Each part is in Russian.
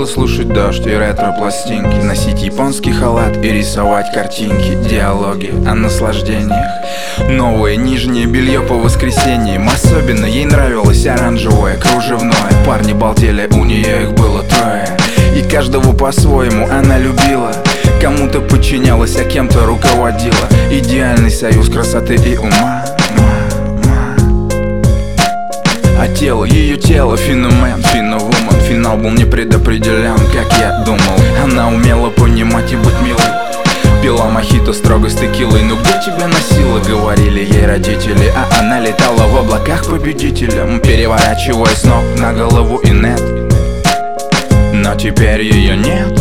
любила слушать дождь и ретро-пластинки, носить японский халат и рисовать картинки. Диалоги о наслаждениях, новое нижнее белье по воскресеньям. Особенно ей нравилось оранжевое, кружевное. Парни балдели, у нее их было трое, и каждого по-своему она любила. Кому-то подчинялась, а кем-то руководила. Идеальный союз красоты и ума. А тело, ее тело, феномен, феновумен. Финал был не предопределен, как я думал. Она умела понимать и быть милой. Пила мохито строго с текилой. Ну где тебя носила, говорили ей родители. А она летала в облаках победителем, переворачивая с ног на голову и нет. Но теперь ее нет.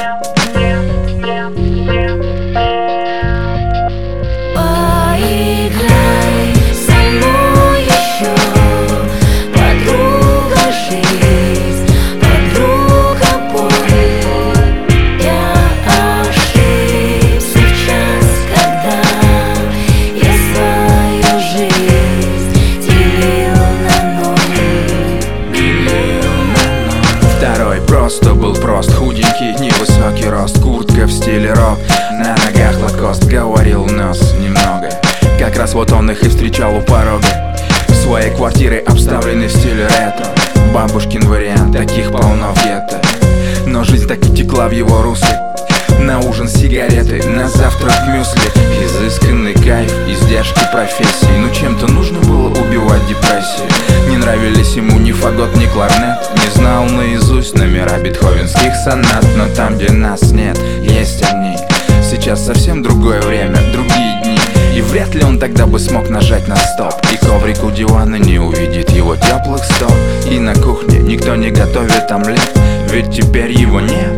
Просто был прост, худенький, невысокий рост, куртка в стиле рок, на ногах лакост, говорил нос немного. Как раз вот он их и встречал у порога своей квартиры, обставленной в стиле ретро. Бабушкин вариант, таких полно в гетто. Но жизнь так и текла в его русле. На ужин сигареты, на завтрак мюсли. Изысканный кайф, издержки профессии. Ну чем-то нужно было убивать депрессию. Не нравились ему ни фагот, ни кларнет. Не знал наизусть номера бетховенских сонат. Но там, где нас нет, есть они. Сейчас совсем другое время, другие дни. И вряд ли он тогда бы смог нажать на стоп. И коврик у дивана не увидит его теплых стоп. И на кухне никто не готовит омлет, ведь теперь его нет.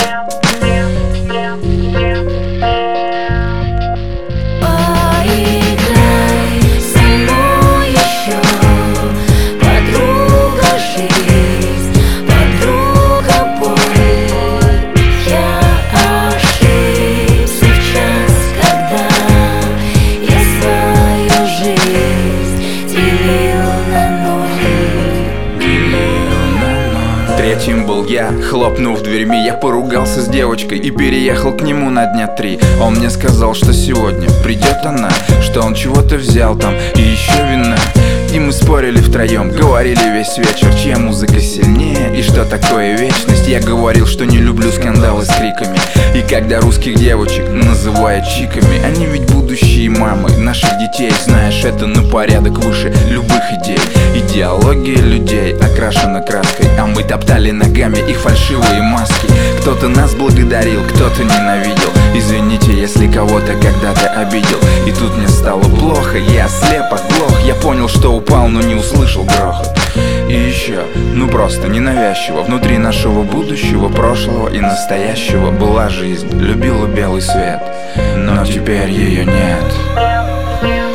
Третьим был я, хлопнув дверьми, я поругался с девочкой и переехал к нему на дня 3. Он мне сказал, что сегодня придет она, что он чего-то взял там и еще вина. И мы спорили втроем, говорили весь вечер, чья музыка сильнее и что такое вечность. Я говорил, что не люблю скандалы с криками. И когда русских девочек называют чиками, они ведь будущие мамы наших детей. Знаешь, это на порядок выше любых идей. Идеология людей окрашена краской, а мы топтали ногами их фальшивые маски. Кто-то нас благодарил, кто-то ненавидел. Извините, если кого-то когда-то обидел. И тут мне стало плохо, я слеп, оглох. Я понял, что упал, но не услышал грохот. И еще, ну просто ненавязчиво, внутри нашего будущего, прошлого и настоящего была жизнь. Любила белый свет, но теперь ее нет.